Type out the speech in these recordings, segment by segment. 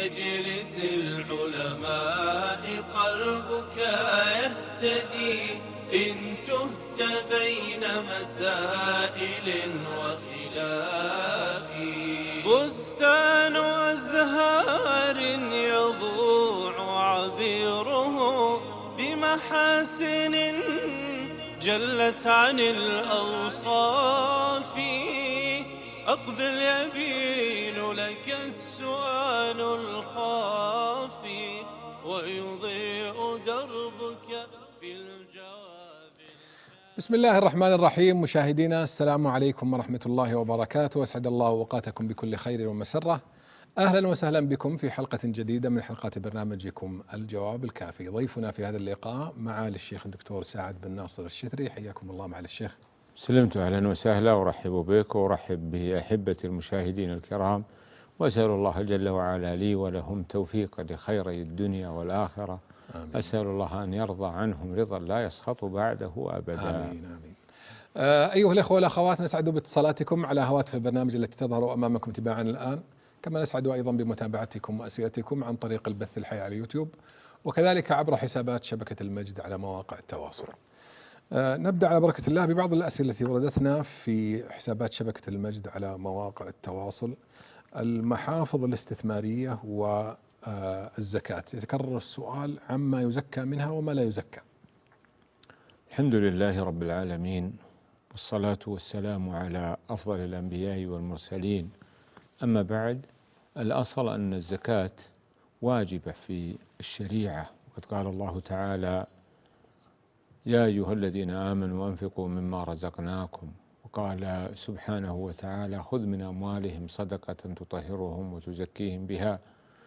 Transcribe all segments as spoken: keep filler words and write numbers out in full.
مجلس العلماء قلبك يهتدي إن تهت بين مسائل وخلاف. بستان أزهار يضوع عبيره بمحاسن جلت عن الأوصاف. أقبل يبين لك السؤال الخافي ويضيء دربك في الجواب. بسم الله الرحمن الرحيم. مشاهدينا السلام عليكم ورحمة الله وبركاته، واسعد الله اوقاتكم بكل خير ومسرة. أهلا وسهلا بكم في حلقة جديدة من حلقات برنامجكم الجواب الكافي. ضيفنا في هذا اللقاء معالي الشيخ الدكتور سعد بن ناصر الشتري. حياكم الله معالي الشيخ. سلمت، أهلا وسهلا، ورحب بك ورحب بأحبة المشاهدين الكرام، وأسأل الله جل وعلا لي ولهم توفيق لخيري الدنيا والآخرة. آمين. أسأل الله أن يرضى عنهم رضا لا يسخط بعده أبدا. آمين آمين. آه أيها الأخوة والأخوات، نسعد باتصالاتكم على هواتف البرنامج التي تظهر أمامكم تباعا الآن، كما نسعد أيضا بمتابعتكم وأسئلتكم عن طريق البث الحي على اليوتيوب، وكذلك عبر حسابات شبكة المجد على مواقع التواصل. آه نبدأ على بركة الله ببعض الأسئلة التي وردتنا في حسابات شبكة المجد على مواقع التواصل. المحافظ الاستثمارية والزكاة، يتكرر السؤال عما يزكى منها وما لا يزكى. الحمد لله رب العالمين، والصلاة والسلام على أفضل الأنبياء والمرسلين. أما بعد، الأصل أن الزكاة واجبة في الشريعة، وقد قال الله تعالى: يا أيها الذين آمنوا أنفقوا مما رزقناكم. وقال سبحانه وتعالى: خذ من أموالهم صدقة تطهرهم وتزكيهم بها.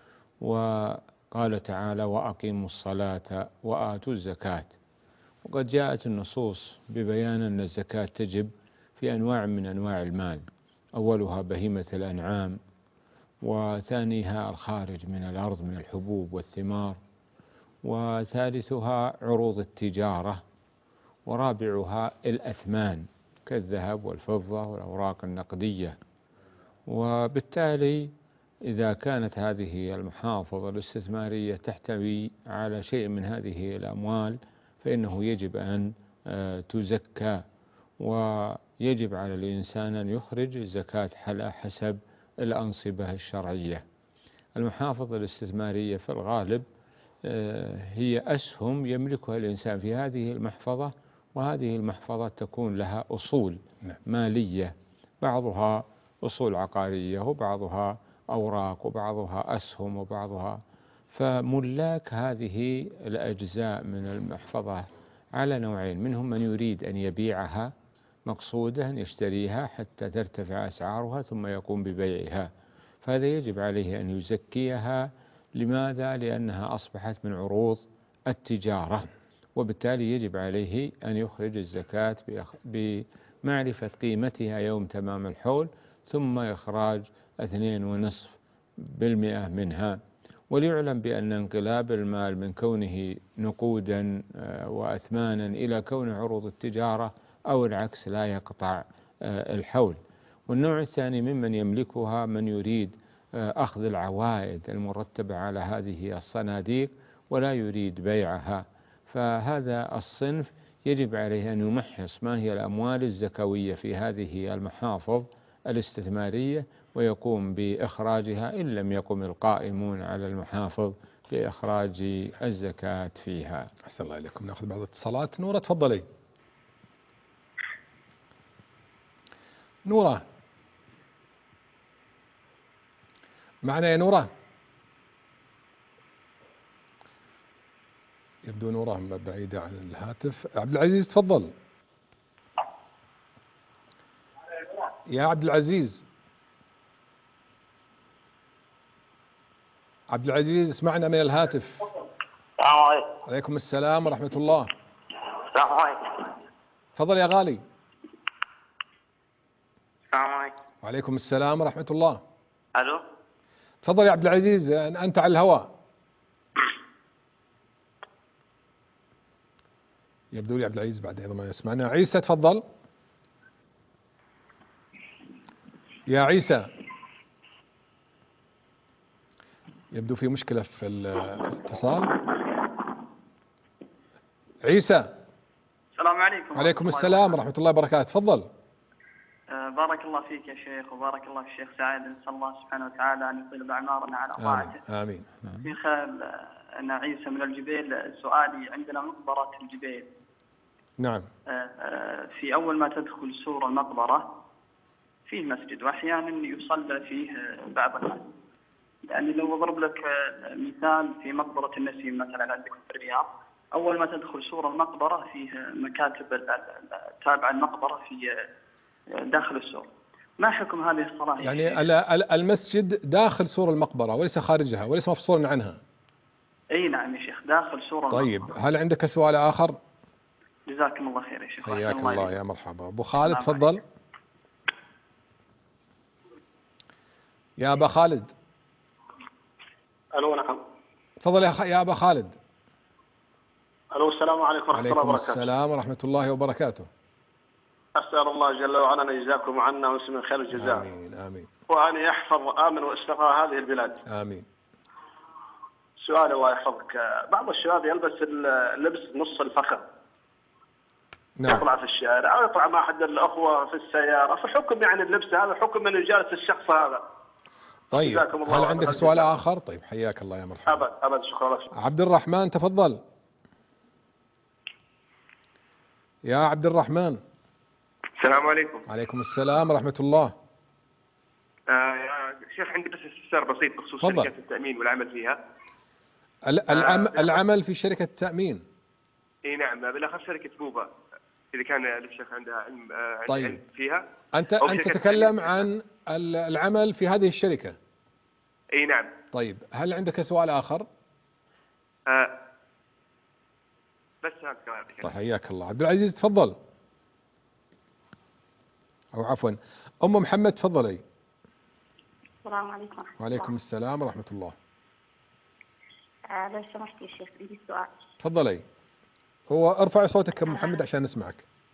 وقال تعالى: وأقيموا الصلاة وآتوا الزكاة. وقد جاءت النصوص ببيان أن الزكاة تجب في أنواع من أنواع المال، أولها بهيمة الأنعام، وثانيها الخارج من الأرض من الحبوب والثمار، وثالثها عروض التجارة، ورابعها الأثمان كالذهب والفضة والأوراق النقدية. وبالتالي إذا كانت هذه المحافظ الاستثمارية تحتوي على شيء من هذه الأموال فإنه يجب أن تزكى، ويجب على الإنسان أن يخرج الزكاة على حسب الأنصبة الشرعية. المحافظ الاستثمارية في الغالب هي أسهم يملكها الإنسان في هذه المحفظة، وهذه المحفظة تكون لها أصول مالية، بعضها أصول عقارية وبعضها أوراق وبعضها أسهم وبعضها. فملاك هذه الأجزاء من المحفظة على نوعين: منهم من يريد أن يبيعها مقصودا يشتريها حتى ترتفع أسعارها ثم يقوم ببيعها، فهذا يجب عليه أن يزكيها. لماذا؟ لأنها أصبحت من عروض التجارة، وبالتالي يجب عليه أن يخرج الزكاة بمعرفة قيمتها يوم تمام الحول، ثم إخراج اثنين ونصف بالمئة منها. وليعلم بأن انقلاب المال من كونه نقودا وأثمانا إلى كون عروض التجارة أو العكس لا يقطع الحول. والنوع الثاني ممن يملكها من يريد أخذ العوائد المرتبة على هذه الصناديق ولا يريد بيعها، فهذا الصنف يجب عليه أن يمحص ما هي الأموال الزكوية في هذه المحافظ الاستثمارية ويقوم بإخراجها، إن لم يقم القائمون على المحافظ بإخراج الزكاة فيها. أحسن الله إليكم. نأخذ بعض الاتصالات. نورة تفضلي. نورة معنا يا نورة؟ يبدو نورة بعيدة عن الهاتف. عبد العزيز تفضل. يا عبد العزيز. عبد العزيز اسمعنا من الهاتف. السلام عليكم. عليكم السلام ورحمة الله. السلام عليكم. تفضل يا غالي. السلام عليكم. وعليكم السلام ورحمة الله. ألو. تفضل يا عبد العزيز، أنت على الهواء. يبدو لي عبد العزيز بعد أيضا ما يسمعنا. عيسى تفضل. يا عيسى. يبدو في مشكلة في ال- في الاتصال. عيسى. السلام عليكم. عليكم السلام ورحمة الله وبركاته. تفضل. آه بارك الله فيك يا شيخ، وبارك الله في الشيخ سعد. نسأل الله سبحانه وتعالى أن يطيل أعمارنا على طاعته. آمين آمين. شيخ أنا عيسى من الجبيل. سؤالي: عندنا مقبرة الجبيل. نعم. آه آه في أول ما تدخل سور المقبرة فيه مسجد، وأحيانا يصلى فيه بعض الناس. يعني لو أضرب لك مثال في مقبرة النسيم مثلا عندكم في الرياض، أول ما تدخل سور المقبرة فيه مكاتب تابعة المقبرة في داخل السور. ما حكم هذه الصلاة؟ يعني المسجد داخل سور المقبرة وليس خارجها وليس مفصول عنها. أي نعم يا شيخ، داخل سور المقبرة. طيب، هل عندك سؤال آخر؟ جزاكم الله خير يا شيخ. حياك الله, الله يا مرحبا. أبو خالد تفضل. يا أبا خالد. ألو نعم. تفضل يا, خ... يا أبا خالد. ألو السلام عليكم ورحمة الله وبركاته. عليكم السلام ورحمة الله وبركاته. أسأل الله جل وعلا أن يجزاكم عنا ويسلم خير الجزاء. آمين آمين. وأن يحفظ آمن واستقرار هذه البلاد. آمين. سؤال الله يحفظك: بعض الشباب يلبس اللبس نص الفخذ. نعم. يطلع في الشارع أو يطلع مع أحد الأخوة في السيارة، فحكم يعني اللبس هذا حكم من يجالس الشخص هذا. طيب، هل عندك سؤال آخر؟ طيب، حياك الله يا مرحبا. أبد أبد شكرا لك. عبد الرحمن تفضل. يا عبد الرحمن. السلام عليكم. عليكم السلام ورحمة الله. آه يا شيخ، عندي بس استفسار بسيط بخصوص فضل. شركة التأمين والعمل فيها. العم... آه العمل في شركة التأمين. اي نعم، بالاخص شركة بوبا، اذا كان الشيخ عندها علم آه طيب. علم فيها. انت انت تتكلم عن العمل في هذه الشركة. اي نعم. طيب، هل عندك سؤال آخر؟ آه بس هذا. طيب، حياك الله. عبد العزيز تفضل. او عفوا ام محمد تفضلي. السلام عليكم ورحمة الله. وعليكم السلام ورحمة الله. آه لو سمحت يا شيخ عندي سؤال. تفضلي. هو ارفعي صوتك ام محمد عشان نسمعك.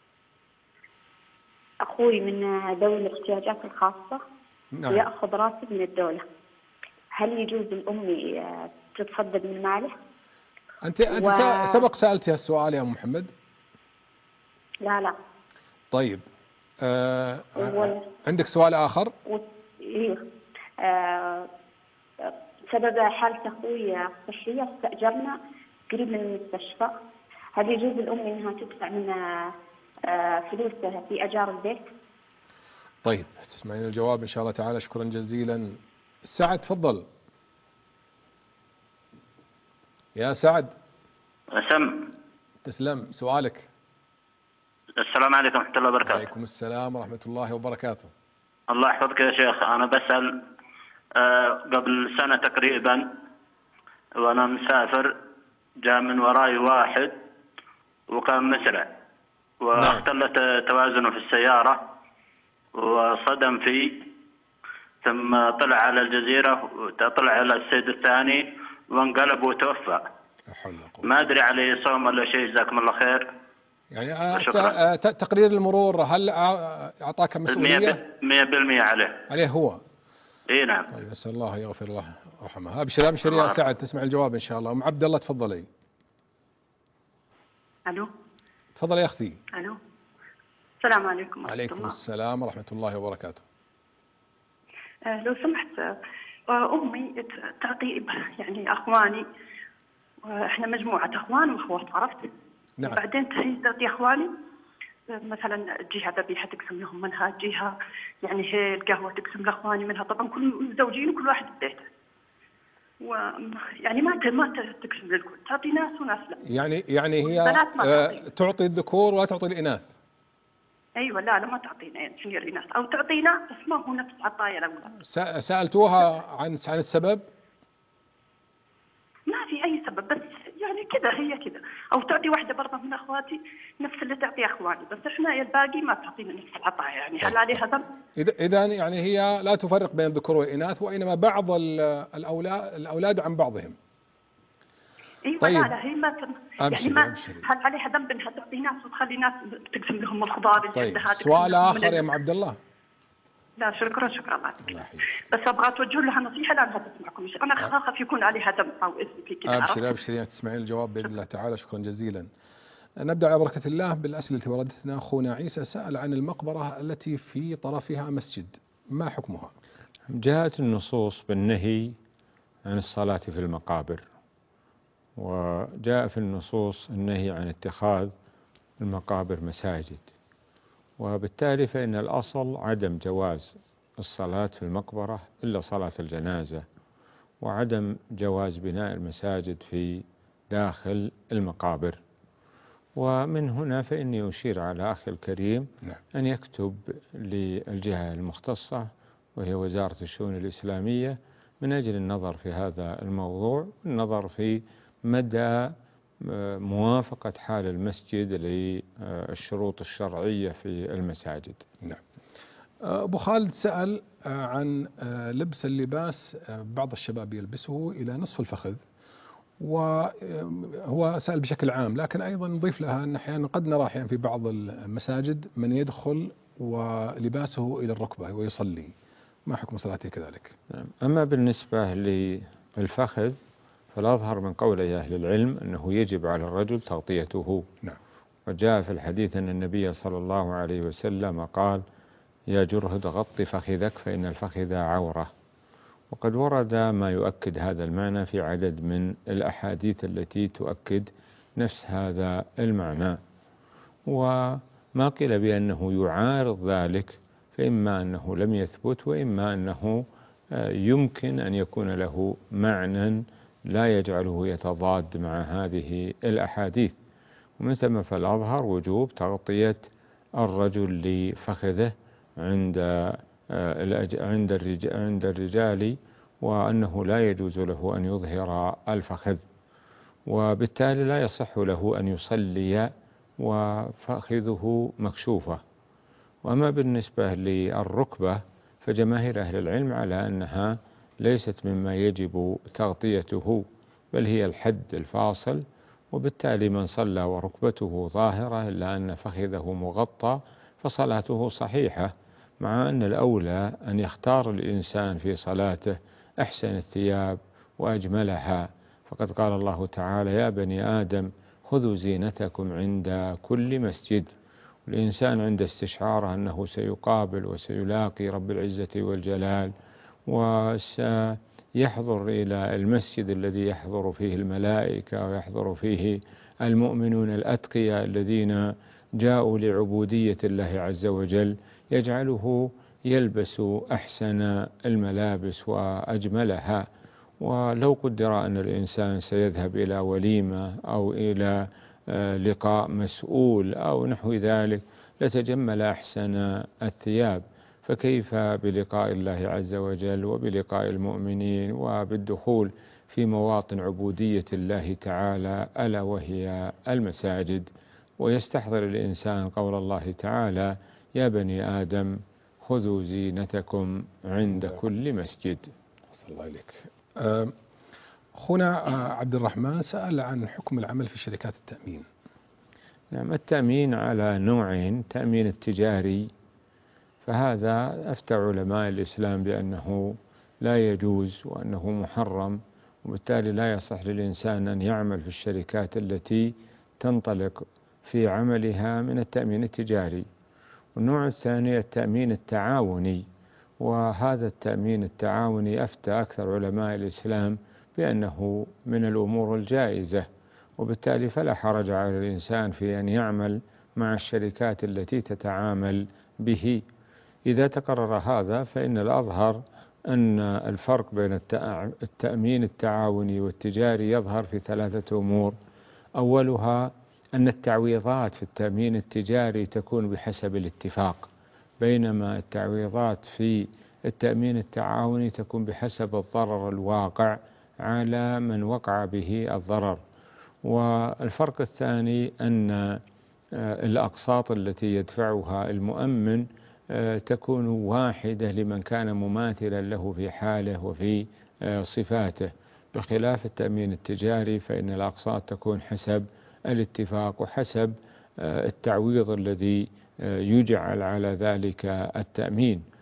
اخوي من ذوي الاحتياجات الخاصة. نعم. ويأخذ راتب من الدولة. هل يجوز الأم تتصدق من ماله؟ أنت أنت و... سبق سألتي هالسؤال يا أم محمد؟ لا لا. طيب. آه و... عندك سؤال آخر؟ و... ايوه. آه... سبب حالة أخوي الصحية استأجرنا قريب من المستشفى. هل يجوز الأم إنها تدفع من آه فلوسها في أجار البيت؟ طيب، تسمعين الجواب إن شاء الله تعالى. شكرا جزيلا. سعد تفضل. يا سعد. سم. تسلم. سؤالك. السلام عليكم ورحمة الله وبركاته. وعليكم السلام ورحمة الله وبركاته. الله يحفظك يا شيخ. أنا بسأل آه قبل سنة تقريبا وأنا مسافر، جاء من وراي واحد وكان مسرع واختلت توازنه في السيارة وصدم فيه، ثم طلع على الجزيرة وطلع على السيد الثاني وانقلب وتوفى. ما أدري عليه صوم ولا شيء. جزاكم الله خير. يعني تقرير المرور هل أعطاك مسؤولية؟ مئة بالمئة عليه. عليه هو. اي نعم. طيب، نسأل الله يغفر له ورحمه. ابشر ابشر يا سعد، تسمع الجواب ان شاء الله. ام عبد الله تفضلي. الو. تفضلي يا اختي. الو. السلام عليكم ورحمة عليكم الله. السلام ورحمة الله وبركاته. آه لو سمحت، آه امي تعطي يعني اخواني، واحنا مجموعة اخوان واخوات، عرفت؟ نعم. بعدين تحين تعطي اخواني مثلا جهة ذبيحة تقسم لهم منها، جهة يعني هي القهوة تقسم لاخواني منها، طبعا كل متزوجين وكل واحد ببيته. ويعني ما ما تقسم للكل، تعطي ناس وناس لا. يعني يعني هي آه تعطي الذكور ولا تعطي الإناث؟ ايوه. لا لا ما تعطينا يعني سنير الإناث، او تعطينا بس ما هو نفس عطايا الاولاد. سألتوها عن عن السبب؟ ما في اي سبب، بس يعني كذا هي كذا. او تعطي واحده برضه من اخواتي نفس اللي تعطي اخواني، بس احنا الباقي ما تعطينا نفس العطاء. يعني هل عليها ذنب؟ اذا اذا يعني هي لا تفرق بين الذكور والاناث، وانما بعض الاولاد الاولاد عن بعضهم. ايوه. طيب. لا لا هي ما تم... يعني ما أمشري. هل عليها ذنب انها تعطي ناس وتخلي ناس تقسم لهم الخضار اللي طيب. عندها؟ سؤال اخر يا ام عبد الله. لا شكرا شكرا لك. الله يحييك. بس ابغى توجه لها نصيحه لانها تسمعكم. انا اخاف يكون عليها دم او اسم في كذا. ابشري ابشري تسمعين الجواب باذن الله تعالى. شكرا جزيلا. نبدا على بركه الله بالاسئله التي وردتنا. اخونا عيسى سال عن المقبره التي في طرفها مسجد، ما حكمها؟ جاءت النصوص بالنهي عن الصلاة في المقابر، وجاء في النصوص النهي عن اتخاذ المقابر مساجد، وبالتالي فإن الأصل عدم جواز الصلاة في المقبرة إلا صلاة الجنازة، وعدم جواز بناء المساجد في داخل المقابر. ومن هنا فإني أشير على أخي الكريم أن يكتب للجهة المختصة وهي وزارة الشؤون الإسلامية من أجل النظر في هذا الموضوع، النظر في مدى موافقة حال المسجد للشروط الشرعية في المساجد. نعم. أبو خالد سأل عن لبس اللباس بعض الشباب يلبسه إلى نصف الفخذ، وهو سأل بشكل عام، لكن أيضا نضيف لها أن أحيانا قد نرى أحيانا في بعض المساجد من يدخل ولباسه إلى الركبة ويصلي، ما حكم صلاته كذلك؟ أما بالنسبة للفخذ فالأظهر من قول أهل العلم أنه يجب على الرجل تغطيته. نعم. وجاء في الحديث أن النبي صلى الله عليه وسلم قال: يا جرهد غط فخذك فإن الفخذ عورة. وقد ورد ما يؤكد هذا المعنى في عدد من الأحاديث التي تؤكد نفس هذا المعنى، وما قيل بأنه يعارض ذلك فإما أنه لم يثبت، وإما أنه يمكن أن يكون له معنى لا يجعله يتضاد مع هذه الأحاديث. ومن ثم فالأظهر وجوب تغطية الرجل لفخذه عند عند عند الرجال، وأنه لا يجوز له أن يظهر الفخذ، وبالتالي لا يصح له أن يصلي وفخذه مكشوفة. وأما بالنسبة للركبة فجماهير أهل العلم على أنها ليست مما يجب تغطيته، بل هي الحد الفاصل، وبالتالي من صلى وركبته ظاهرة إلا أن فخذه مغطى فصلاته صحيحة، مع أن الأولى أن يختار الإنسان في صلاته أحسن الثياب وأجملها، فقد قال الله تعالى: يا بني آدم خذوا زينتكم عند كل مسجد. الإنسان عند استشعاره أنه سيقابل وسيلاقي رب العزة والجلال وسيحضر إلى المسجد الذي يحضر فيه الملائكة ويحضر فيه المؤمنون الأتقياء الذين جاءوا لعبودية الله عز وجل، يجعله يلبس أحسن الملابس وأجملها. ولو قدر أن الإنسان سيذهب إلى وليمة أو إلى لقاء مسؤول أو نحو ذلك لتجمل أحسن الثياب، فكيف بلقاء الله عز وجل وبلقاء المؤمنين وبالدخول في مواطن عبودية الله تعالى ألا وهي المساجد. ويستحضر الإنسان قول الله تعالى: يا بني آدم خذوا زينتكم عند كل مسجد. صلى الله عليك. أخونا عبد الرحمن سأل عن حكم العمل في شركات التأمين. نعم، التأمين على نوعين: تأمين التجاري، فهذا أفتى علماء الإسلام بأنه لا يجوز وأنه محرم، وبالتالي لا يصح للإنسان أن يعمل في الشركات التي تنطلق في عملها من التأمين التجاري. والنوع الثاني التأمين التعاوني، وهذا التأمين التعاوني أفتى أكثر علماء الإسلام بأنه من الأمور الجائزة، وبالتالي فلا حرج على الإنسان في أن يعمل مع الشركات التي تتعامل به. إذا تقرر هذا فإن الأظهر أن الفرق بين التأمين التعاوني والتجاري يظهر في ثلاثة أمور: أولها أن التعويضات في التأمين التجاري تكون بحسب الاتفاق، بينما التعويضات في التأمين التعاوني تكون بحسب الضرر الواقع على من وقع به الضرر. والفرق الثاني أن الأقساط التي يدفعها المؤمن تكون واحدة لمن كان مماثلا له في حاله وفي صفاته، بخلاف التأمين التجاري فإن الأقساط تكون حسب الاتفاق وحسب التعويض الذي يجعل على ذلك التأمين.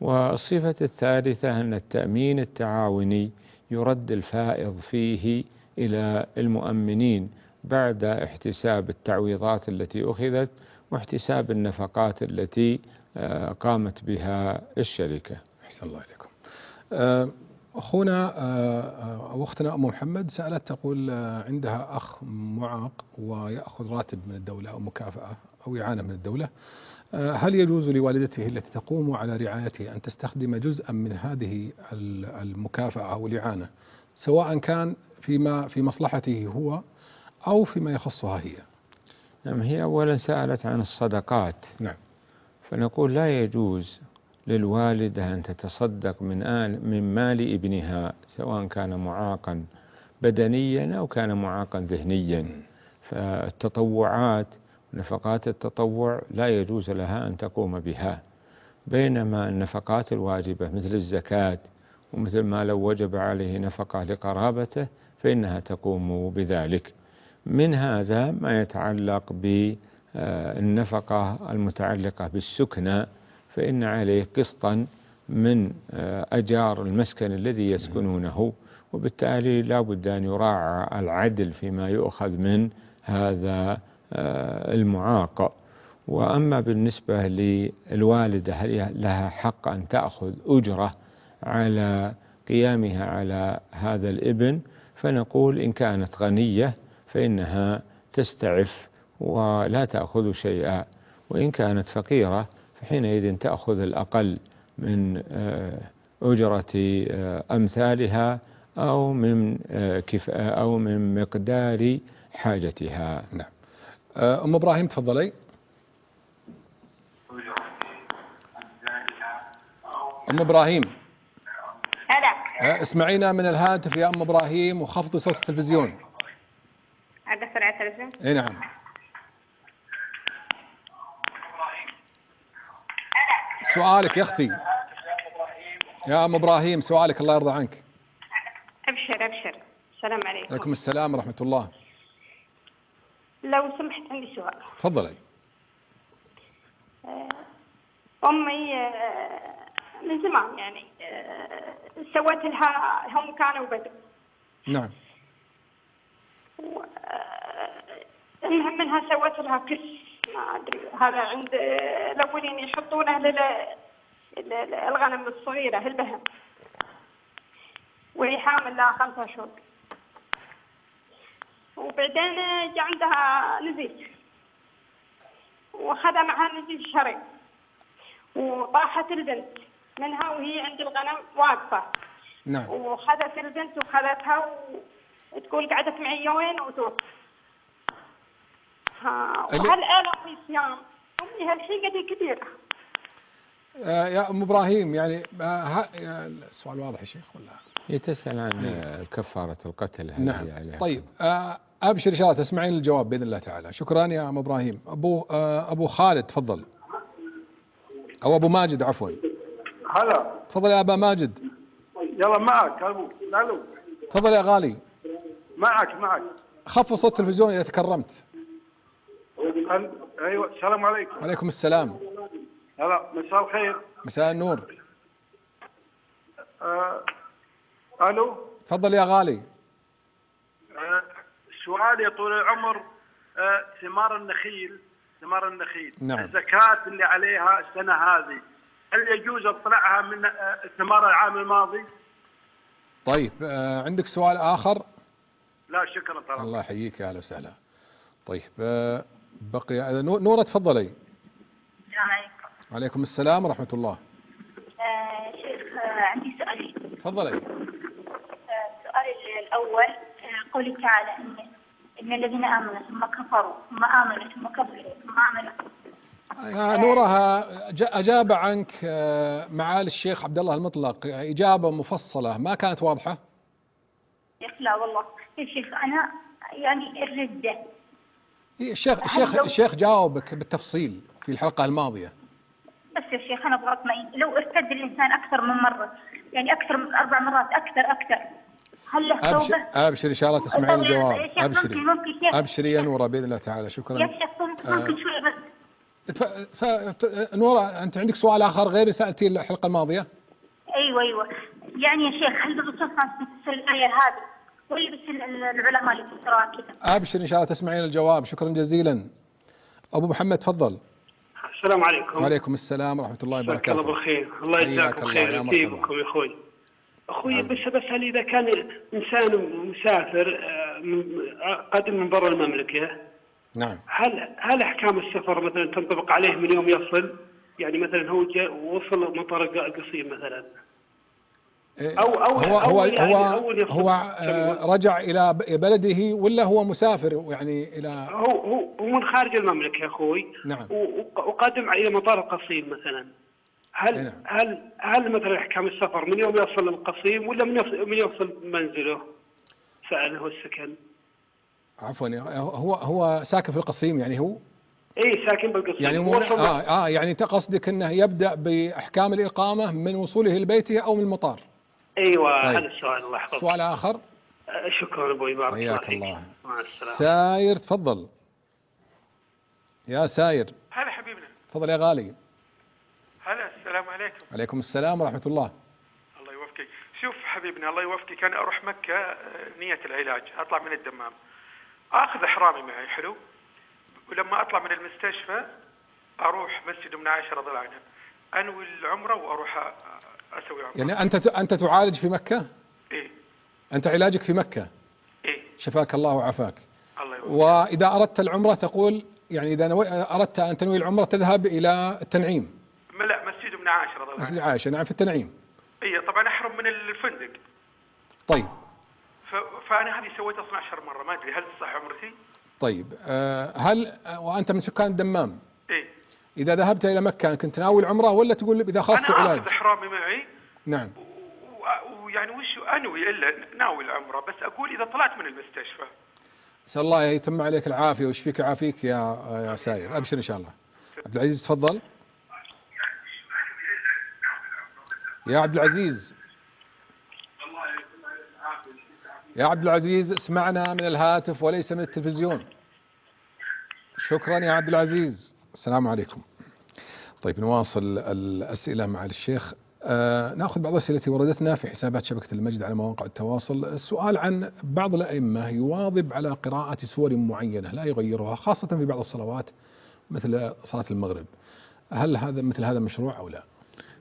والصفة الثالثة أن التأمين التعاوني يرد الفائض فيه إلى المؤمنين بعد احتساب التعويضات التي أخذت واحتساب النفقات التي قامت بها الشركة. أحسن الله إليكم. أخونا أو أختنا أم محمد سألت تقول عندها أخ معاق ويأخذ راتب من الدولة أو مكافأة أو إعانة من الدولة، هل يجوز لوالدته التي تقوم على رعايته أن تستخدم جزءا من هذه المكافأة أو الإعانة سواء كان فيما في مصلحته هو أو فيما يخصها هي؟ نعم، هي أولا سألت عن الصدقات. نعم. فنقول لا يجوز للوالدة أن تتصدق من آل من مال ابنها سواء كان معاقا بدنيا أو كان معاقا ذهنيا. فالتطوعات نفقات التطوع لا يجوز لها أن تقوم بها، بينما النفقات الواجبة مثل الزكاة ومثل ما لو وجب عليه نفقة لقرابته فإنها تقوم بذلك. من هذا ما يتعلق بالنفقة المتعلقة بالسكنى، فإن عليه قسطا من أجار المسكن الذي يسكنونه، وبالتالي لا بد أن يراعى العدل فيما يؤخذ من هذا المعاق. وأما بالنسبة للوالدة هل لها حق أن تأخذ أجرة على قيامها على هذا الابن؟ فنقول إن كانت غنية فإنها تستعف ولا تأخذ شيئا، وإن كانت فقيرة فحينئذ تأخذ الأقل من أجرة أمثالها أو من كفاءة أو من مقدار حاجتها. نعم. أم إبراهيم تفضلي. أم إبراهيم. هلا. اسمعينا من الهاتف يا أم إبراهيم وخفضي صوت التلفزيون. أقصر على التلفزيون؟ إي نعم. سؤالك يا أختي. يا أم إبراهيم سؤالك الله يرضى عنك. أبشر أبشر. السلام عليكم. عليكم السلام ورحمة الله. لو سمحت عندي سؤال. تفضلي. أمي من زمان يعني سوت لها، هم كانوا بدو. نعم. المهم منها سوت لها كس ما أدري هذا عند الأولين يحطونه للغنم الصغيرة البهم، وهي حامل لها خمسة شهور، وبعدين جاء عندها نزيف وخذ معها نزيف شري، وطاحت البنت منها وهي عند الغنم واقفة. نعم. وخذت البنت وخذتها وتقول قعدت معي يومين وتوفى. ها وهل أنا في صيام أمي هالحين قد كبيرة. آه يا أم إبراهيم يعني آه السؤال واضح يا شيخ ولا؟ هي تسأل عن كفارة القتل. نعم. عليها. طيب آه أبشر إن شاء الله تسمعين الجواب بإذن الله تعالى. شكرا يا أم إبراهيم. أبو آه أبو خالد تفضل، أو أبو ماجد عفوا. هلا. تفضل يا أبا ماجد. يلا معك أبو. الو. تفضل يا غالي. معك معك. خفض صوت التلفزيون إذا تكرمت. ايوه السلام عليكم. وعليكم السلام. هلا مساء الخير. مساء النور. آه. الو. تفضل يا غالي. آه. سؤالي طول العمر آه. ثمار النخيل ثمار النخيل. نعم. الزكاة اللي عليها السنة هذه هل يجوز اطلعها من آه. ثمار العام الماضي؟ طيب آه. عندك سؤال آخر؟ لا شكرا طبعا. الله يحييك يا أهلا وسهلا. طيب آه. بقي نورة تفضلي. السلام عليكم. وعليكم السلام ورحمة الله. آه شيخ آه عندي سؤالين. تفضلي. آه سؤالي الأول آه قوله تعالى إن إن الذين آمنوا ثم كفروا ثم آمنوا ثم كفروا ثم آمنوا. يا نورة أجاب عنك معالي الشيخ عبد الله المطلق إجابة مفصلة ما كانت واضحة. لا والله يا شيخ أنا يعني الردة. الشيخ الشيخ الشيخ جاوبك بالتفصيل في الحلقة الماضية. بس يا شيخ أنا أبغى أطمئن، لو ارتد الإنسان أكثر من مرة يعني أكثر من أربع مرات أكثر أكثر هل له توبة؟ أبشر, أبشر إن شاء الله تسمعين الجواب. أبشري ممكن ممكن أبشري يا نورة بإذن الله تعالى. شكرا يا شيخ ممكن شوي بس. ف... ف... نورة أنت عندك سؤال آخر غير سألتي الحلقة الماضية؟ أيوة أيوة يعني يا شيخ هل الرسول صلى الله عليه وسلم في الآية هذه ولا بس العلماء اللي تفسروها كذا؟ أبشر إن شاء الله تسمعين الجواب. شكرا جزيلا. أبو محمد تفضل. السلام عليكم. وعليكم السلام ورحمة الله وبركاته. الله بالخير. الله يجزاكم خير ويثيبكم يا أخوي. أخوي بس بسأل إذا كان إنسان مسافر قادم من برا المملكة. نعم. هل هل أحكام السفر مثلا تنطبق عليه من يوم يصل؟ يعني مثلا هو جاء وصل مطار القصيم مثلا. أو أو هو هو يعني هو, هو رجع إلى بلده ولا هو مسافر يعني إلى هو هو هو من خارج المملكة يا أخوي. نعم. وقادم إلى مطار القصيم مثلا. هل نعم. هل هل مثلا أحكام السفر من يوم يصل القصيم ولا من يوصل من يوصل منزله؟ سأله السكن. عفوا هو هو ساكن في القصيم يعني هو. اي ساكن بالقصيم يعني هو اه اه يعني تقصدك انه يبدا باحكام الاقامه من وصوله لبيته او من المطار. ايوه طيب. هذا السؤال الله يحفظك. سؤال اخر. آه شكرا ابوي بارك الله فيك. الله. مع السلامه. ساير تفضل. يا ساير. هلا حبيبنا. تفضل يا غالي. هلا السلام عليكم. عليكم السلام ورحمه الله. الله يوفقك. شوف حبيبنا الله يوفقك انا اروح مكه نيه العلاج اطلع من الدمام اخذ احرامي معي حلو ولما اطلع من المستشفى اروح مسجد ام عائشه رضي الله عنها انوي العمره واروح اسوي عمره. يعني انت انت تعالج في مكه؟ ايه. انت علاجك في مكه؟ ايه. شفاك الله وعافاك. الله يوفقك. واذا اردت العمره تقول يعني اذا نوي اردت ان تنوي العمره تذهب الى التنعيم. لا مسجد ام عائشه رضي الله عنها. مسجد عائشه نعم في التنعيم. اي طبعا احرم من الفندق. طيب. فانا هذه سويتها اثني عشر مره ما ادري هل تصح عمرتي؟ طيب أه هل وانت من سكان الدمام؟ ايه. اذا ذهبت الى مكه كنت ناوي العمره ولا تقول اذا خلصت العلاج؟ انا اخذ احرامي معي. نعم. ويعني وش انوي الا ناوي العمره بس اقول اذا طلعت من المستشفى. اسال الله يتم عليك العافيه ويشفيك يعافيك يا يا ساير ابشر ان شاء الله. عبد العزيز تفضل. يا عبد العزيز. يا عبد العزيز اسمعنا من الهاتف وليس من التلفزيون. شكرا يا عبد العزيز. السلام عليكم. طيب نواصل الأسئلة مع الشيخ. آه نأخذ بعض الأسئلة التي وردتنا في حسابات شبكة المجد على مواقع التواصل. السؤال عن بعض الأئمة يواظب على قراءة سور معينة لا يغيرها خاصة في بعض الصلوات مثل صلاة المغرب. هل هذا مثل هذا مشروع أو لا؟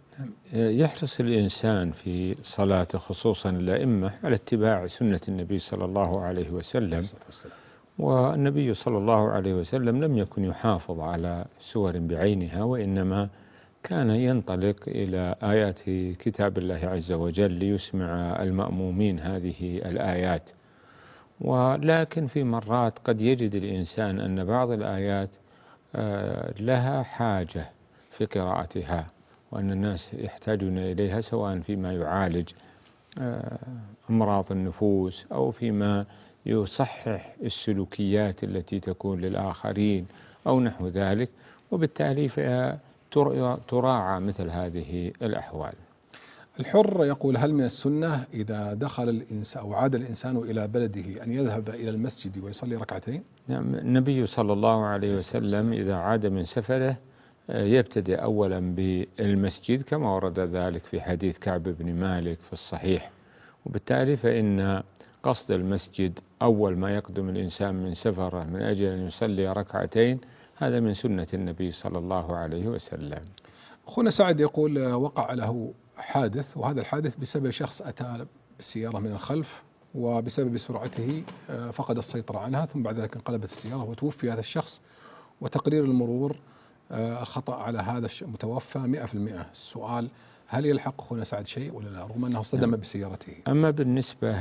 يحرص الإنسان في صلاته خصوصا الأئمة على اتباع سنة النبي صلى الله عليه وسلم. والنبي صلى الله عليه وسلم لم يكن يحافظ على سور بعينها وإنما كان ينطلق إلى آيات كتاب الله عز وجل ليسمع المأمومين هذه الآيات. ولكن في مرات قد يجد الإنسان أن بعض الآيات لها حاجة في قراءتها وأن الناس يحتاجون إليها سواء فيما يعالج أمراض النفوس أو فيما يصحح السلوكيات التي تكون للآخرين أو نحو ذلك، وبالتالي تراعى مثل هذه الأحوال. الحر يقول هل من السنة إذا دخل الإنسان أو عاد الإنسان إلى بلده أن يذهب إلى المسجد ويصلي ركعتين؟ نعم، النبي صلى الله عليه وسلم إذا عاد من سفره يبتدئ أولا بالمسجد كما ورد ذلك في حديث كعب بن مالك في الصحيح، وبالتالي فإن قصد المسجد أول ما يقدم الإنسان من سفره من أجل أن يصلي ركعتين هذا من سنة النبي صلى الله عليه وسلم. أخونا سعد يقول وقع له حادث وهذا الحادث بسبب شخص أتى بالسيارة من الخلف وبسبب سرعته فقد السيطرة عنها ثم بعد ذلك انقلبت السيارة وتوفي هذا الشخص، وتقرير المرور الخطأ على هذا المتوفى مئة في المئة. السؤال هل يلحق أخونا سعد شيء ولا لا رغم أنه اصطدم بسيارته؟ أما بالنسبة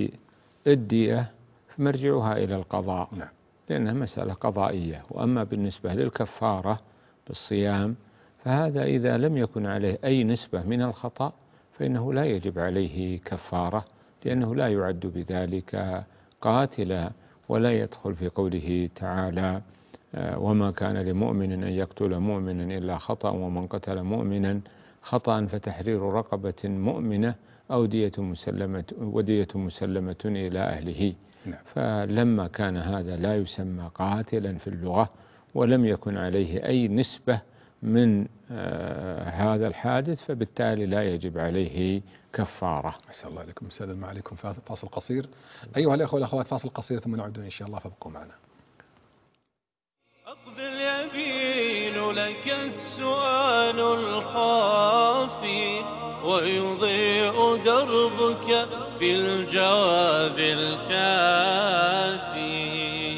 للدية فمرجعها إلى القضاء نعم. لأنها مسألة قضائية. وأما بالنسبة للكفارة بالصيام فهذا إذا لم يكن عليه أي نسبة من الخطأ فإنه لا يجب عليه كفارة لأنه لا يعد بذلك قاتلا ولا يدخل في قوله تعالى وما كان لمؤمن أن يقتل مؤمنا إلا خطأ ومن قتل مؤمنا خطأ فتحرير رقبة مؤمنة أو دية مسلمة ودية مسلمة إلى أهله. نعم. فلما كان هذا لا يسمى قاتلا في اللغة ولم يكن عليه أي نسبة من آه هذا الحادث، فبالتالي لا يجب عليه كفارة. أحسن الله عليكم. سلام عليكم. فاصل قصير أيها الأخوة والأخوات، فاصل قصير ثم نعود إن شاء الله، فابقوا معنا. أقضي اليمين لك السؤال الخافي، ويضيء دربك في الجواب الكافي.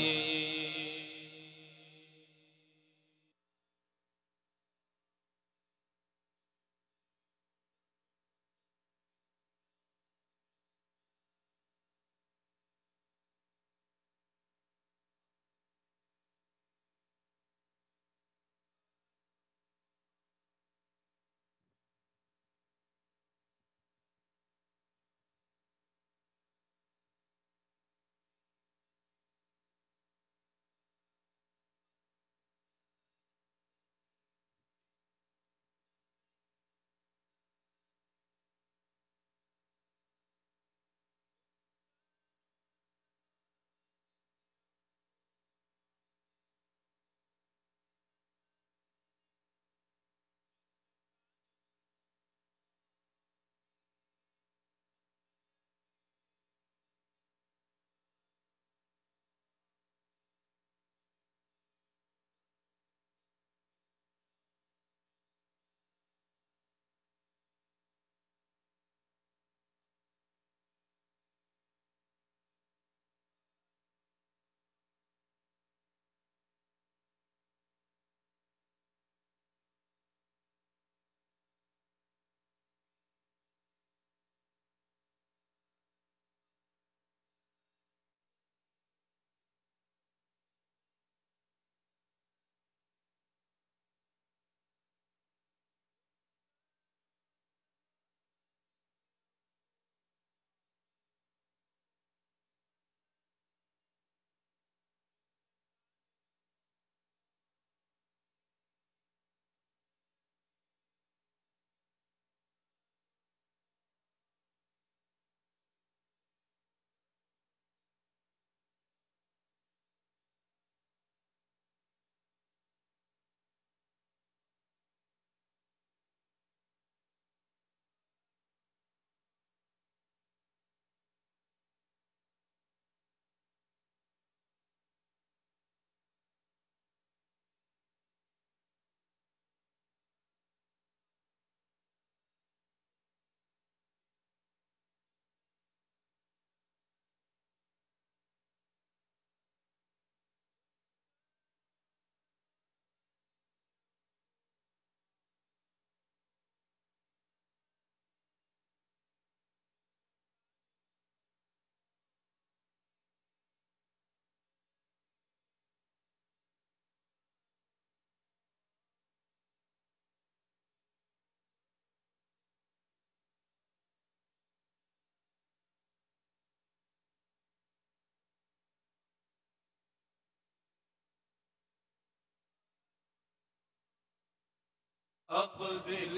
أقبل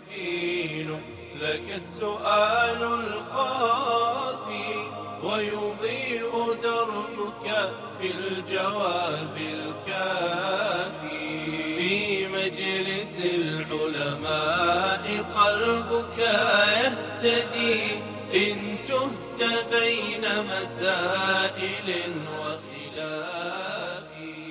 يمين لك السؤال الخافي، ويضيء دربك في الجواب الكافي. في مجلس العلماء قلبك يهتدي، إن تهت بين مسائل وخلاف.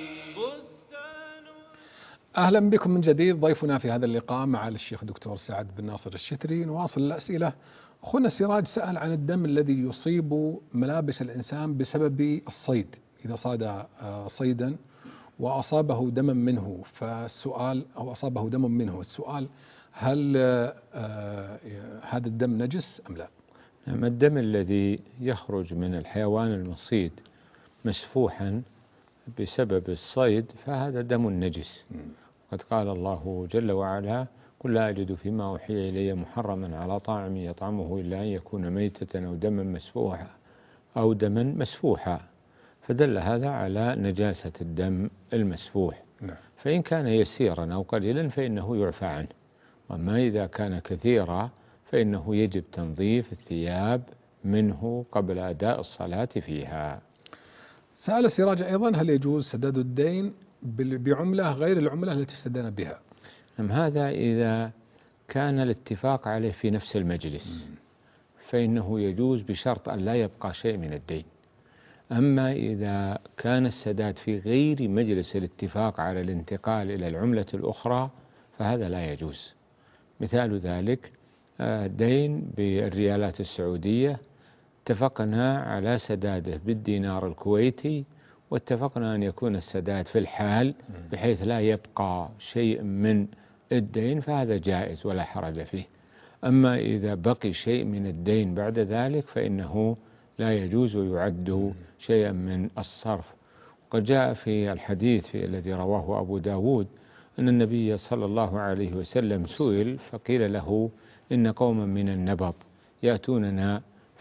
أهلا بكم من جديد. ضيفنا في هذا اللقاء مع الشيخ دكتور سعد بن ناصر الشتري. نواصل الأسئلة. أخونا السراج سأل عن الدم الذي يصيب ملابس الإنسان بسبب الصيد، إذا صاد صيدا وأصابه دما منه، فالسؤال أو أصابه دم منه السؤال هل هذا الدم نجس أم لا؟ نعم، الدم الذي يخرج من الحيوان المصيد مسفوحا بسبب الصيد فهذا دم نجس. قد قال الله جل وعلا: قل لا أجد فيما أوحي إلي محرما على طاعم يطعمه إلا أن يكون ميتة أو دما مسفوحا أو دما مسفوحا، فدل هذا على نجاسة الدم المسفوح. نعم. فإن كان يسيرا أو قليلا فإنه يعفى عنه، وما إذا كان كثيرا فإنه يجب تنظيف الثياب منه قبل أداء الصلاة فيها. سأل السراج أيضا: هل يجوز سداد الدين بعملة غير العملة التي استدان بها. نعم، هذا إذا كان الاتفاق عليه في نفس المجلس فإنه يجوز بشرط أن لا يبقى شيء من الدين. أما إذا كان السداد في غير مجلس الاتفاق على الانتقال إلى العملة الأخرى فهذا لا يجوز. مثال ذلك دين بالريالات السعودية، اتفقنا على سداده بالدينار الكويتي، واتفقنا أن يكون السداد في الحال بحيث لا يبقى شيء من الدين، فهذا جائز ولا حرج فيه. أما إذا بقي شيء من الدين بعد ذلك فإنه لا يجوز ويعد شيئا من الصرف. وقد جاء في الحديث في الذي رواه أبو داود أن النبي صلى الله عليه وسلم سئل فقيل له إن قوما من النبط يأتوننا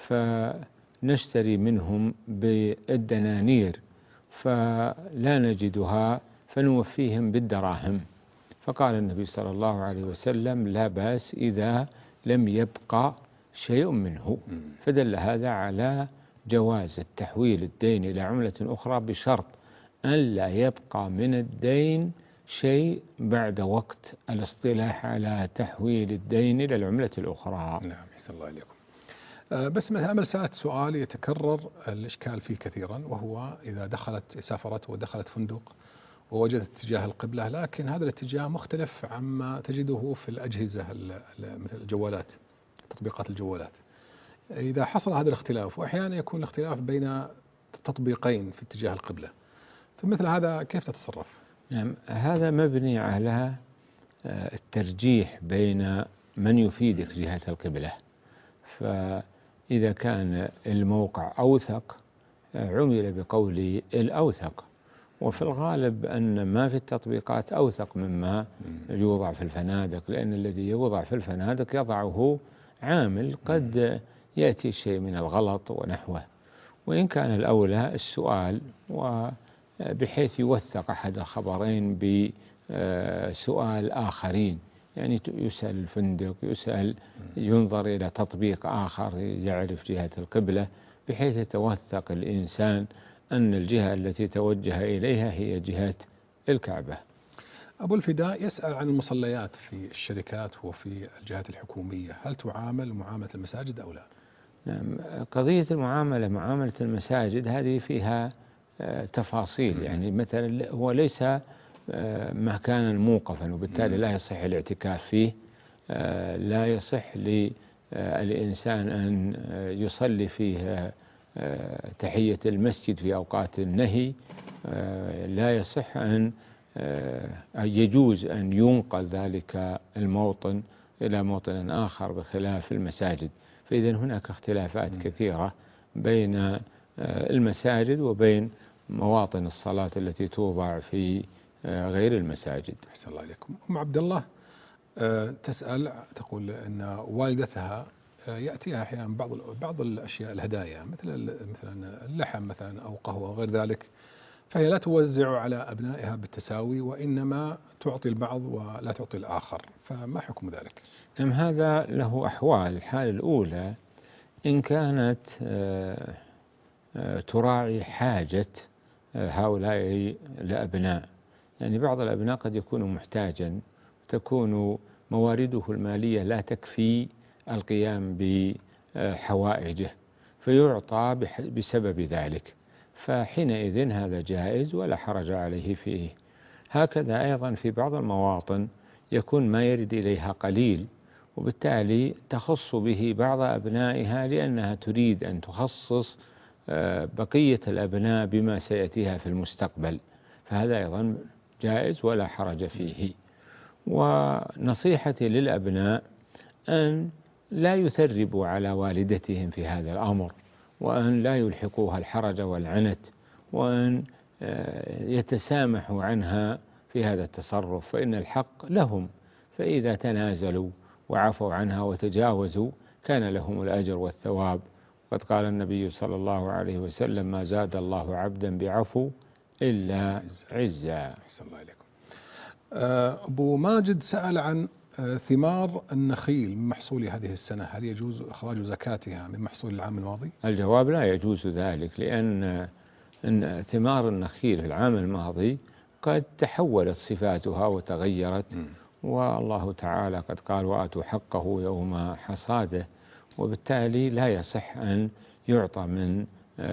فنشتري منهم بالدنانير فلا نجدها فنوفيهم بالدراهم، فقال النبي صلى الله عليه وسلم لا بأس إذا لم يبقى شيء منه، فدل هذا على جواز التحويل الدين إلى عملة أخرى بشرط أن لا يبقى من الدين شيء بعد وقت الاصطلاح على تحويل الدين إلى العملة الأخرى. نعم، أحسن الله إليكم. بس مثلا سألت سؤال يتكرر الإشكال فيه كثيرا، وهو إذا دخلت سافرت ودخلت فندق ووجدت اتجاه القبلة، لكن هذا الاتجاه مختلف عما تجده في الأجهزة مثل الجوالات، تطبيقات الجوالات. إذا حصل هذا الاختلاف، وأحيانا يكون الاختلاف بين تطبيقين في اتجاه القبلة، فمثل هذا كيف تتصرف؟ نعم، هذا مبني على الترجيح بين من يفيدك جهة القبلة. فإذا كان الموقع أوثق عمل بقول الأوثق، وفي الغالب أن ما في التطبيقات أوثق مما يوضع في الفنادق، لأن الذي يوضع في الفنادق يضعه عامل قد يأتي شيء من الغلط ونحوه. وإن كان الأولى السؤال، وبحيث يوثق أحد الخبرين بسؤال آخرين، يعني يسأل الفندق، يسأل ينظر إلى تطبيق آخر يعرف جهة القبلة، بحيث يتوثق الإنسان أن الجهة التي توجه إليها هي جهة الكعبة. أبو الفداء يسأل عن المصليات في الشركات وفي الجهات الحكومية، هل تعامل معاملة المساجد أو لا؟ نعم، قضية المعاملة معاملة المساجد هذه فيها تفاصيل. يعني مثلا هو ليس مكانا موقفا، وبالتالي لا يصح الاعتكاف فيه، لا يصح للإنسان أن يصلي فيه تحية المسجد في أوقات النهي، لا يصح أن يجوز أن ينقل ذلك الموطن إلى موطن آخر بخلاف المساجد. فإذا هناك اختلافات كثيرة بين المساجد وبين مواطن الصلاة التي توضع في غير المساجد. أحسن الله عليكم. أم عبد الله تسأل، تقول أن والدتها يأتيها أحيانا بعض بعض الأشياء الهدايا، مثل مثلا اللحم مثلا أو قهوة وغير ذلك، فهي لا توزع على أبنائها بالتساوي، وإنما تعطي البعض ولا تعطي الآخر، فما حكم ذلك؟ نعم، هذا له أحوال. الحالة الأولى إن كانت تراعي حاجة هؤلاء الأبناء، يعني بعض الأبناء قد يكون محتاجا، تكون موارده المالية لا تكفي القيام بحوائجه فيعطى بسبب ذلك، فحينئذ هذا جائز ولا حرج عليه فيه. هكذا أيضا في بعض المواطن يكون ما يرد إليها قليل، وبالتالي تخص به بعض أبنائها لأنها تريد أن تخصص بقية الأبناء بما سيأتيها في المستقبل، فهذا أيضا جائز ولا حرج فيه. ونصيحتي للأبناء أن لا يثربوا على والدتهم في هذا الأمر، وأن لا يلحقوها الحرج والعنت، وأن يتسامحوا عنها في هذا التصرف، فإن الحق لهم، فإذا تنازلوا وعفوا عنها وتجاوزوا كان لهم الأجر والثواب. قد قال النبي صلى الله عليه وسلم ما زاد الله عبدا بعفو إلا عزا. أحسن الله إليكم. أبو ماجد سأل عن ثمار النخيل من محصول هذه السنة، هل يجوز إخراج زكاتها من محصول العام الماضي؟ الجواب لا يجوز ذلك، لأن ثمار النخيل في العام الماضي قد تحولت صفاتها وتغيرت. والله تعالى قد قال وآتوا حقه يوم حصاده، وبالتالي لا يصح أن يعطى من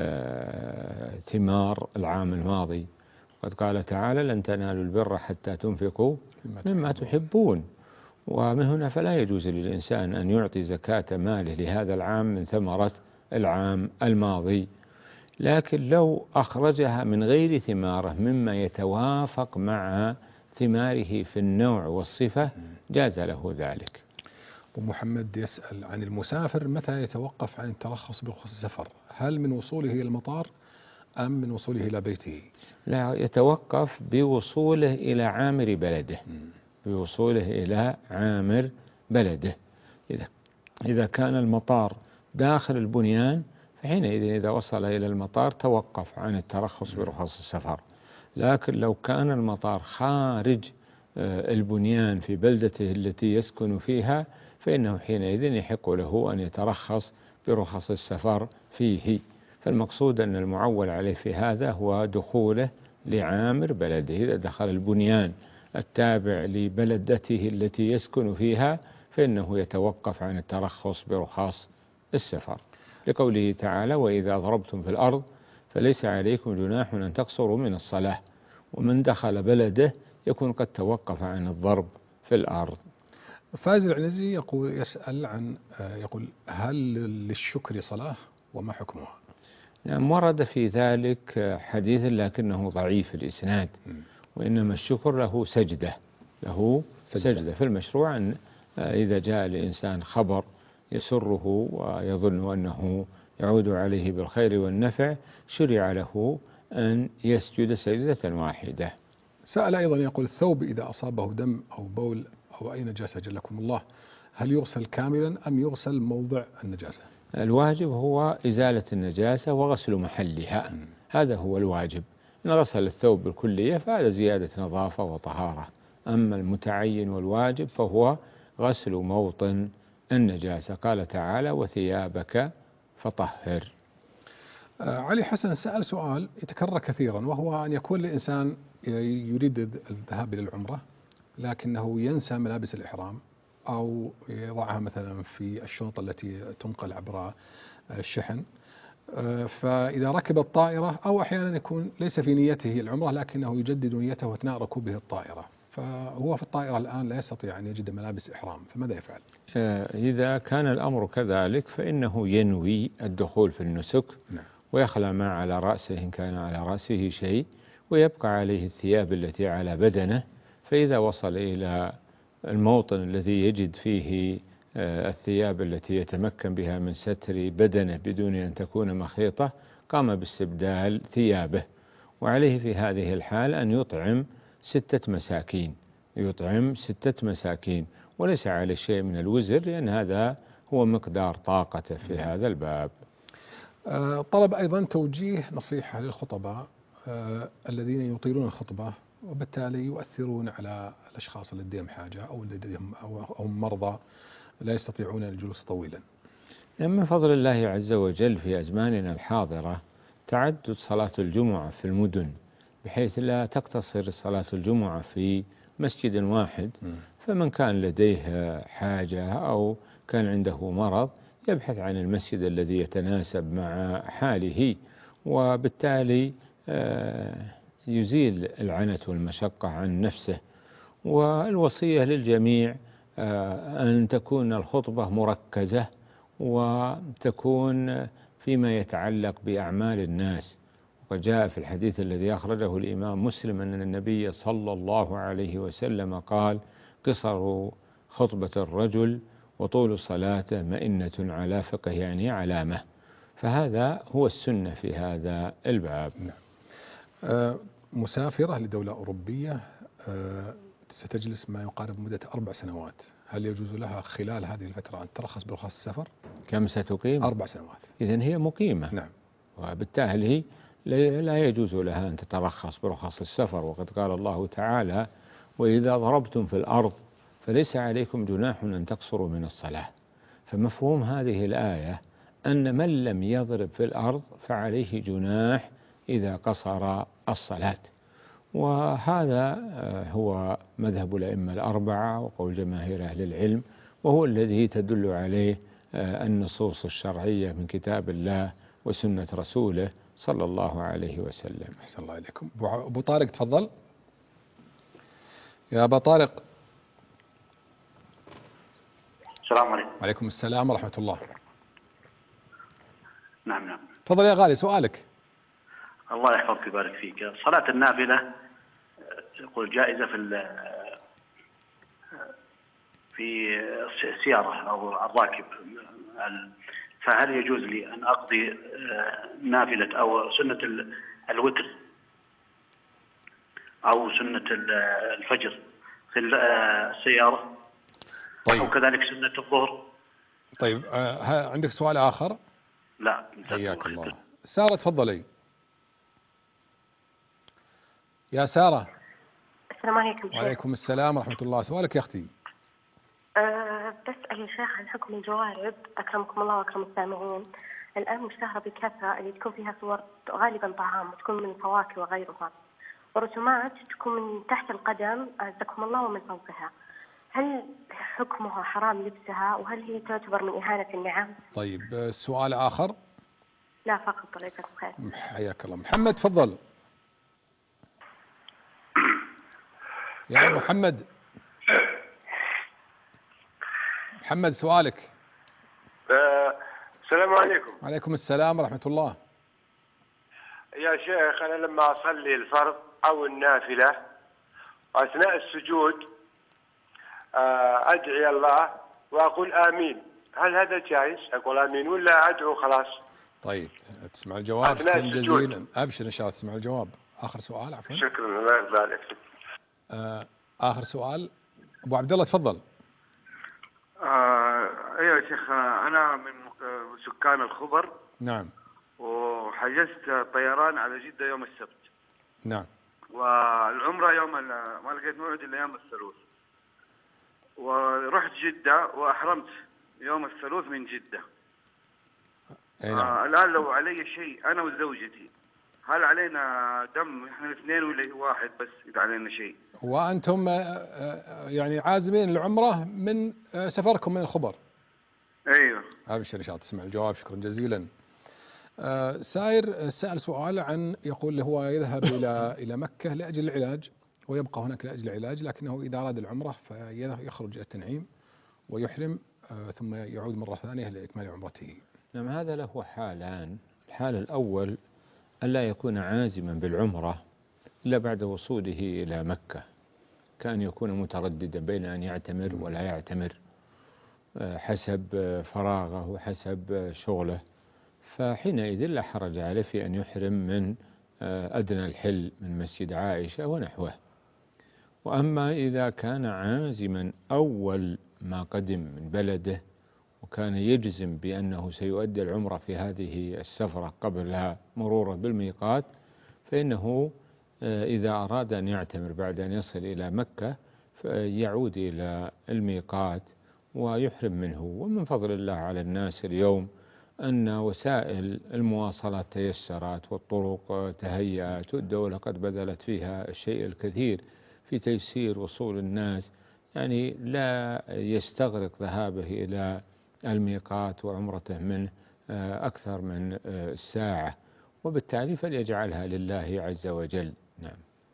ثمار العام الماضي. قد قال تعالى لن تنالوا البر حتى تنفقوا مما تحبون، ومن هنا فلا يجوز للإنسان أن يعطي زكاة ماله لهذا العام من ثمرة العام الماضي، لكن لو أخرجها من غير ثماره مما يتوافق مع ثماره في النوع والصفة جاز له ذلك. ومحمد يسأل عن المسافر متى يتوقف عن الترخص برخص السفر؟ هل من وصوله إلى المطار أم من وصوله إلى بيته؟ لا، يتوقف بوصوله إلى عامر بلده، بوصوله إلى عامر بلده. إذا إذا كان المطار داخل البنيان فحينئذ إذا وصل إلى المطار توقف عن الترخص برخص السفر. لكن لو كان المطار خارج البنيان في بلدته التي يسكن فيها فإنه حينئذ يحق له أن يترخص برخص السفر فيه. فالمقصود أن المعول عليه في هذا هو دخوله لعامر بلده. إذا دخل البنيان التابع لبلدته التي يسكن فيها فإنه يتوقف عن الترخص برخص السفر، لقوله تعالى وإذا ضربتم في الأرض فليس عليكم جناح أن تقصروا من الصلاة. ومن دخل بلده يكون قد توقف عن الضرب في الأرض. فايز العنزي يقول يسأل عن يقول هل للشكر صلاة وما حكمها؟ نعم، ورد في ذلك حديث لكنه ضعيف الإسناد، وإنما الشكر له سجدة، له سجدة, سجدة. في المشروع أن إذا جاء لإنسان خبر يسره ويظن أنه يعود عليه بالخير والنفع شرع له أن يسجد سجدة واحدة. سأل أيضا يقول الثوب إذا أصابه دم أو بول أو أي نجاسة جلكم الله هل يغسل كاملا أم يغسل موضع النجاسة؟ الواجب هو إزالة النجاسة وغسل محلها، م. هذا هو الواجب. إن غسل الثوب بالكلية فهذا زيادة نظافة وطهارة، أما المتعين والواجب فهو غسل موطن النجاسة. قال تعالى وثيابك فطهر. آه علي حسن سأل سؤال يتكرر كثيرا، وهو أن يكون الإنسان يريد الذهاب إلى العمرة لكنه ينسى ملابس الإحرام أو يضعها مثلا في الشنطة التي تنقل عبر الشحن، فإذا ركب الطائرة أو أحيانا يكون ليس في نيته العمرة لكنه يجدد نيته أثناء ركوبه الطائرة، فهو في الطائرة الآن لا يستطيع أن يجد ملابس إحرام، فماذا يفعل؟ إذا كان الأمر كذلك فإنه ينوي الدخول في النسك، نعم. ويخلع ما على رأسه إن كان على رأسه شيء، ويبقى عليه الثياب التي على بدنه. فإذا وصل إلى الموطن الذي يجد فيه الثياب التي يتمكن بها من ستر بدنه بدون أن تكون مخيطة قام باستبدال ثيابه. وعليه في هذه الحال أن يطعم ستة مساكين، يطعم ستة مساكين وليس عليه شيء من الوزر، لأن هذا هو مقدار طاقته في هذا الباب. طلب أيضا توجيه نصيحة للخطباء الذين يطيلون الخطبة وبالتالي يؤثرون على الأشخاص لديهم حاجة أو لديهم أو هم مرضى لا يستطيعون الجلوس طويلا. من فضل الله عز وجل في أزماننا الحاضرة تعدد صلاة الجمعة في المدن بحيث لا تقتصر صلاة الجمعة في مسجد واحد، فمن كان لديه حاجة أو كان عنده مرض يبحث عن المسجد الذي يتناسب مع حاله، وبالتالي يزيل العنت والمشقة عن نفسه. والوصية للجميع أن تكون الخطبة مركزة وتكون فيما يتعلق بأعمال الناس. وقد جاء في الحديث الذي أخرجه الإمام مسلم أن النبي صلى الله عليه وسلم قال قصر خطبة الرجل وطول صلاته مئنة على فقه، يعني علامة. فهذا هو السنة في هذا الباب. نعم. آه مسافرة لدولة أوروبية آه ستجلس ما يقارب مدة أربع سنوات، هل يجوز لها خلال هذه الفترة أن ترخص برخص السفر؟ كم ستقيم؟ أربع سنوات. إذن هي مقيمة. نعم. وبالتالي لا يجوز لها أن تترخص برخص السفر. وقد قال الله تعالى وإذا ضربتم في الأرض فليس عليكم جناح أن تقصروا من الصلاة. فمفهوم هذه الآية أن من لم يضرب في الأرض فعليه جناح إذا قصر الصلاة. وهذا هو مذهب الأئمة الأربعة وقول جماهير أهل العلم، وهو الذي تدل عليه النصوص الشرعية من كتاب الله وسنة رسوله صلى الله عليه وسلم. أحسن الله إليكم. أبو طارق تفضل. يا أبا طارق. السلام عليكم. وعليكم السلام ورحمة الله. نعم نعم. تفضل يا غالي سؤالك. الله يحفظك ويبارك فيك. صلاة النافلة يقول جائزة في في السيارة أو الراكب، فهل يجوز لي أن أقضي نافلة أو سنة الوتر أو سنة الفجر في السيارة؟ طيب. أو كذلك سنة الظهر؟ طيب آه عندك سؤال آخر؟ لا. حياك الله. سارة تفضلي. يا سارة. السلام عليكم. وعليكم السلام ورحمة الله. سؤالك يا أختي. أه بسأل يا شيخ عن حكم الجوارب أكرمكم الله وأكرم السامعين. الآن مشتهرة بكثرة اللي تكون فيها صور غالبا طعام وتكون من فواكه وغيرها، ورسومات تكون من تحت القدم أعزكم الله ومن فوقها. هل حكمها حرام لبسها، وهل هي تعتبر من إهانة النعم؟ طيب سؤال آخر؟ لا فقط. الله يجزاكم خير. حياك الله. محمد تفضل. يا محمد. محمد سؤالك. أه السلام عليكم. وعليكم السلام ورحمة الله. يا شيخ أنا لما أصلي الفرض أو النافلة أثناء السجود أدعي الله وأقول آمين، هل هذا جائز؟ أقول آمين ولا أدعو خلاص؟ طيب تسمع الجواب. جزيلا. أبشر إن شاء الله تسمع الجواب. آخر سؤال عفوا. شكرا الله يبارك فيك. آه آخر سؤال أبو عبد الله تفضل. آه أيوة يا شيخ، أنا من سكان الخبر. نعم. وحجزت طيران على جدة يوم السبت. نعم. والعمرة يوم ما لقيت موعد إلا يوم الثلاث، ورحت جدة وأحرمت يوم الثلاث من جدة. نعم. آه الآن لو علي شيء أنا وزوجتي، هل علينا دم إحنا الاثنين ولا واحد بس إذا علينا شيء؟ وأنتم يعني عازمين العمرة من سفركم من الخبر. أيوه. أبشر إن شاء الله تسمع الجواب. شكرا جزيلا. آه سائر سأل سؤال عن يقول هو يذهب إلى إلى مكة لأجل العلاج ويبقى هناك لأجل العلاج، لكنه إذا أراد العمرة فيخرج التنعيم ويحرم آه ثم يعود مرة ثانية لإكمال عمرته. نعم. هذا له حالان. الحال الأول ألا يكون عازما بالعمرة إلا بعد وصوله إلى مكة، كان يكون مترددا بين أن يعتمر ولا يعتمر حسب فراغه وحسب شغله، فحينئذ لا حرج عليه في أن يحرم من أدنى الحل من مسجد عائشة ونحوه. وأما إذا كان عازما أول ما قدم من بلده وكان يجزم بأنه سيؤدي العمرة في هذه السفرة قبل مروره بالميقات، فإنه إذا أراد أن يعتمر بعد أن يصل إلى مكة يعود إلى الميقات ويحرم منه. ومن فضل الله على الناس اليوم أن وسائل المواصلات تيسرت والطرق تهيأت، والدولة قد بذلت فيها الشيء الكثير في تيسير وصول الناس، يعني لا يستغرق ذهابه إلى الميقات وعمرته منه أكثر من الساعة، وبالتالي فليجعلها لله عز وجل. نعم.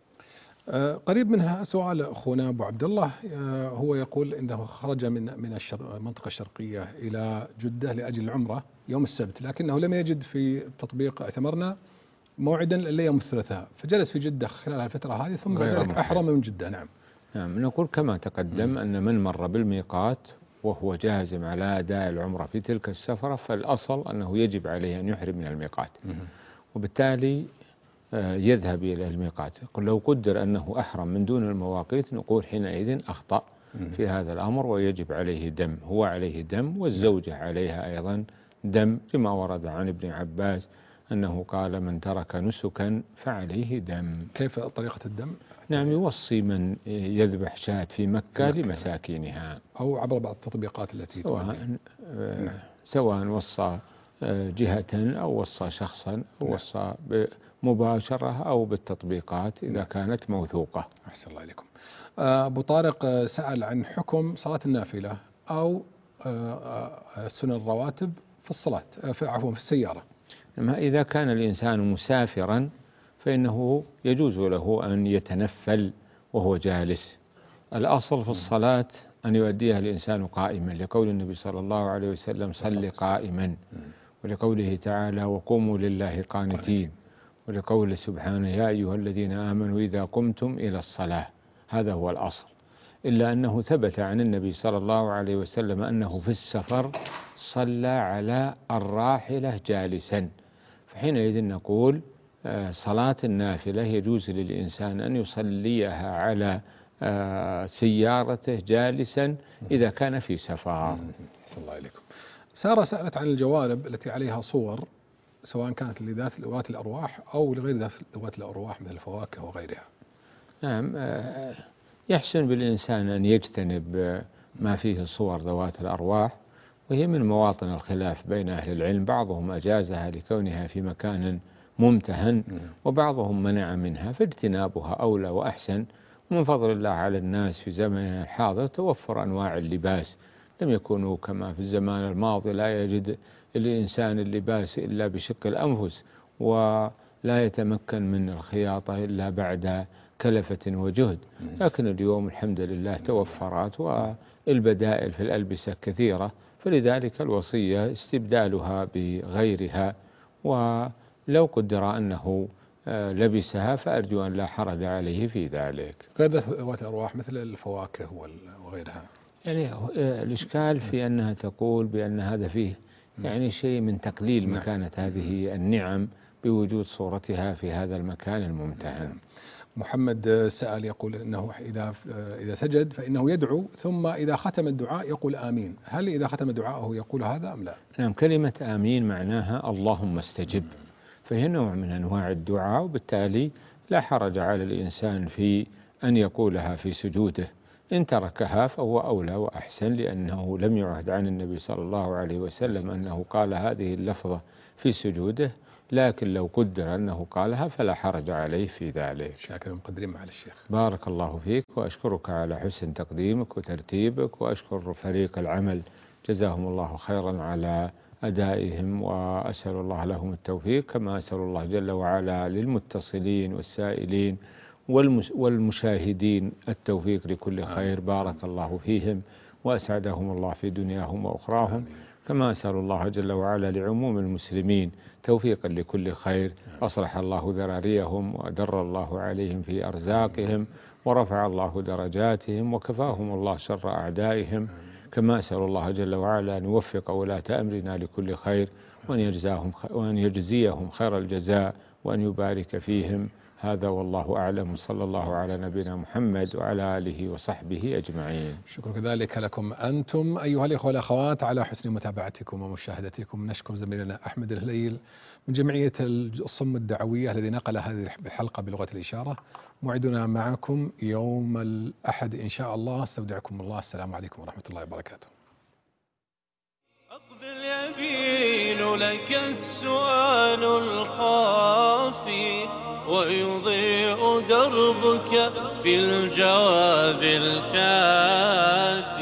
قريب منها سؤال أخونا أبو عبد الله، هو يقول إنه خرج من من المنطقة الشرقية إلى جدة لأجل العمرة يوم السبت، لكنه لم يجد في تطبيق اعتمرنا موعدا إلا يوم الثلاثاء، فجلس في جدة خلال الفترة هذه ثم بعد ذلك أحرم من جدة. نعم. نعم. نقول كما تقدم م. أن من مر بالميقات وهو جازم على أداء العمرة في تلك السفرة فالأصل أنه يجب عليه أن يحرم من الميقات، م. وبالتالي يذهب إلى الميقات. لو قدر أنه أحرم من دون المواقيت نقول حينئذ أخطأ في هذا الأمر ويجب عليه دم، هو عليه دم والزوجة عليها أيضا دم، لما ورد عن ابن عباس أنه قال من ترك نسكا فعليه دم. كيف طريقة الدم؟ نعم. يوصي من يذبح شاة في مكة لمساكينها أو عبر بعض التطبيقات التي سواء, سواء وصى جهة أو وصى شخصا أو وصى مباشرة أو بالتطبيقات إذا كانت موثوقة. أحسن الله إليكم. أبو طارق سأل عن حكم صلاة النافلة أو سنن الرواتب في الصلاة في عفوا في السيارة. أما إذا كان الإنسان مسافرا فإنه يجوز له أن يتنفل وهو جالس. الأصل في الصلاة أن يؤديها الإنسان قائما، لقول النبي صلى الله عليه وسلم صل قائما، ولقوله تعالى وقوموا لله قانتين، ولقوله سبحانه يا أيها الذين آمنوا إذا قمتم إلى الصلاة. هذا هو الأصل، إلا أنه ثبت عن النبي صلى الله عليه وسلم أنه في السفر صلى على الراحلة جالسا، فحينئذ نقول صلاة النافلة يجوز للإنسان أن يصليها على سيارته جالسا إذا كان في سفر. صلى الله عليكم. سارة سألت عن الجوانب التي عليها صور سواء كانت لذات ذوات الأرواح أو لغير ذوات الأرواح مثل الفواكه وغيرها. نعم، يحسن بالإنسان أن يجتنب ما فيه صور ذوات الأرواح، وهي من مواطن الخلاف بين أهل العلم، بعضهم أجازها لكونها في مكان ممتهن وبعضهم منع منها، فاجتنابها أولى وأحسن. ومن فضل الله على الناس في زمننا الحاضر توفر أنواع اللباس، لم يكونوا كما في الزمان الماضي لا يجد الإنسان اللباس إلا بشق الأنفس، ولا يتمكن من الخياطة إلا بعد كلفة وجهد. لكن اليوم الحمد لله توفرت والبدائل في الألبسة كثيرة، فلذلك الوصية استبدالها بغيرها، ولو قدر أنه لبسها فأرجو أن لا حرج عليه في ذلك. غير ذوات الأرواح مثل الفواكه وغيرها، يعني الإشكال في أنها تقول بأن هذا فيه يعني شيء من تقليل مكانة هذه النعم بوجود صورتها في هذا المكان الممتهن. محمد سأل يقول أنه إذا إذا سجد فإنه يدعو، ثم إذا ختم الدعاء يقول آمين، هل إذا ختم دعاءه يقول هذا أم لا؟ نعم، كلمة آمين معناها اللهم استجب، فهي نوع من أنواع الدعاء، وبالتالي لا حرج على الإنسان في أن يقولها في سجوده. إن تركها فهو أولى وأحسن، لأنه لم يعهد عن النبي صلى الله عليه وسلم أنه قال هذه اللفظة في سجوده، لكن لو قدر أنه قالها فلا حرج عليه في ذلك. شاكر مقدرين مع الشيخ. بارك الله فيك، وأشكرك على حسن تقديمك وترتيبك، وأشكر فريق العمل جزاهم الله خيرا على أدائهم، وأسأل الله لهم التوفيق، كما أسأل الله جل وعلا للمتصلين والسائلين والمشاهدين التوفيق لكل خير. بارك الله فيهم وأسعدهم الله في دنياهم وأخراهم، كما أسأل الله جل وعلا لعموم المسلمين توفيقا لكل خير. أصلح الله ذراريهم وأدر الله عليهم في أرزاقهم، ورفع الله درجاتهم، وكفاهم الله شر أعدائهم. كما أسأل الله جل وعلا أن يوفق ولاة أمرنا لكل خير، وأن يجزاهم وأن يجزيهم خير الجزاء، وأن يبارك فيهم. هذا والله أعلم، صلى الله على نبينا محمد وعلى آله وصحبه أجمعين. شكرا كذلك لكم أنتم أيها الإخوة والأخوات على حسن متابعتكم ومشاهدتكم. نشكر زميلنا أحمد الهليل من جمعية الصم الدعوية الذي نقل هذه الحلقة بلغة الإشارة. موعدنا معكم يوم الأحد إن شاء الله. استودعكم الله، السلام عليكم ورحمة الله وبركاته. أقبل يبين لك السؤال الخافي، ويضيء دربك في الجواب الكافي.